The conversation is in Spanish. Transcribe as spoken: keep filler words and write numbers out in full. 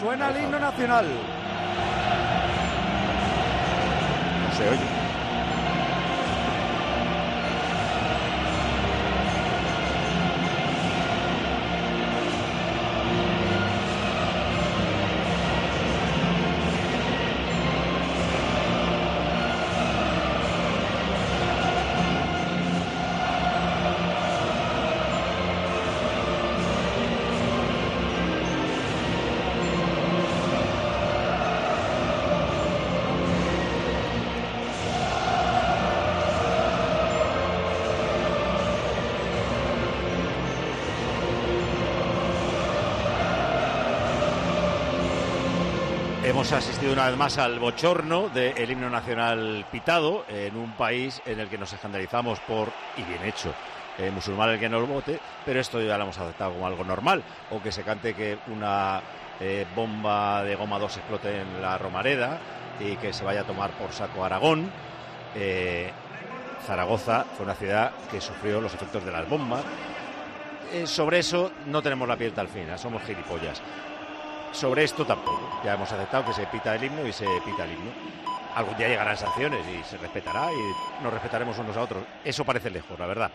Suena el himno nacional. No se oye. Hemos asistido una vez más al bochorno del himno nacional pitado en un país en el que nos escandalizamos por, y bien hecho, eh, musulmán el que no lo vote, pero esto ya lo hemos aceptado como algo normal, o que se cante que una eh, bomba de goma dos explote en la Romareda y que se vaya a tomar por saco Aragón. Eh, Zaragoza fue una ciudad que sufrió los efectos de las bombas. Eh, sobre eso no tenemos la piel tan fina, somos gilipollas. Sobre esto tampoco. Ya hemos aceptado que se pita el himno y se pita el himno. Algún día llegarán sanciones y se respetará y nos respetaremos unos a otros. Eso parece lejos, la verdad.